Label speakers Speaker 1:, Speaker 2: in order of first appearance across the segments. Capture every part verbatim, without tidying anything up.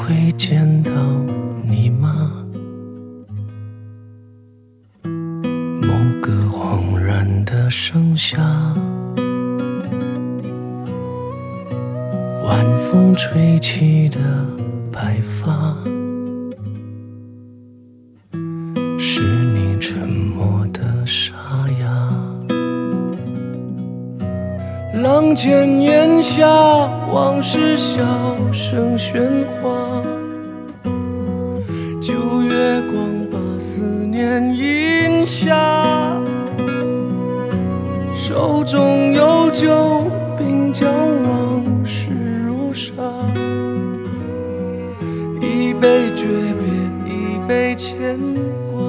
Speaker 1: 会见到你吗？某个恍然的盛夏，晚风吹起的白发，是你沉默的沙哑。浪尖檐下，往事小声喧哗，旧月光把思念印下，手中有酒，鬓角往事如沙，一杯诀别，一杯牵挂。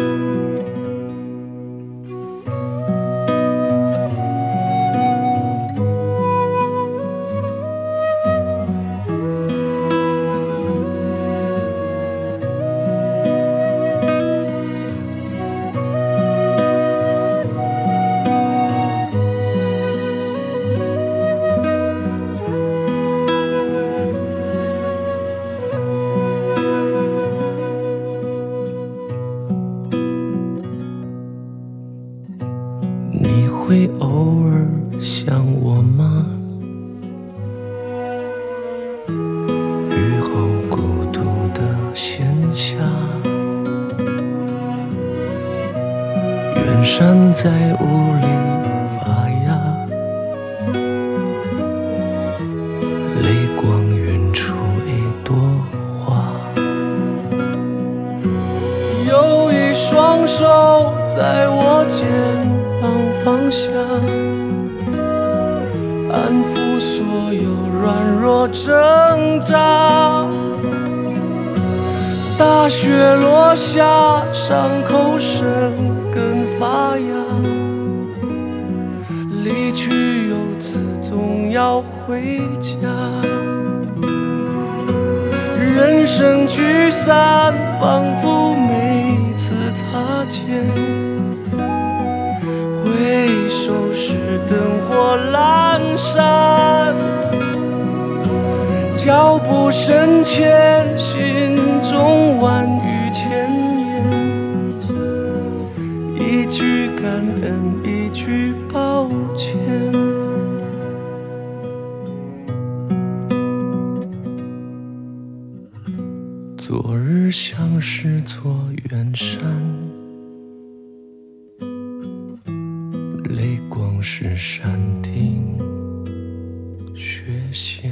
Speaker 1: 你会偶尔想我吗？雨后孤独的闲暇，远山在雾里发芽，泪光晕出一朵花。有一双手在我肩膀放下，安抚所有软弱挣扎。大雪落下，伤口生根发芽，离去游子总要回家。人生聚散，仿佛每次擦肩，回首时灯火阑珊，脚步深浅，心中万语千言，一句感恩，一句抱歉。昨日相识作远山，泪光是山顶雪线。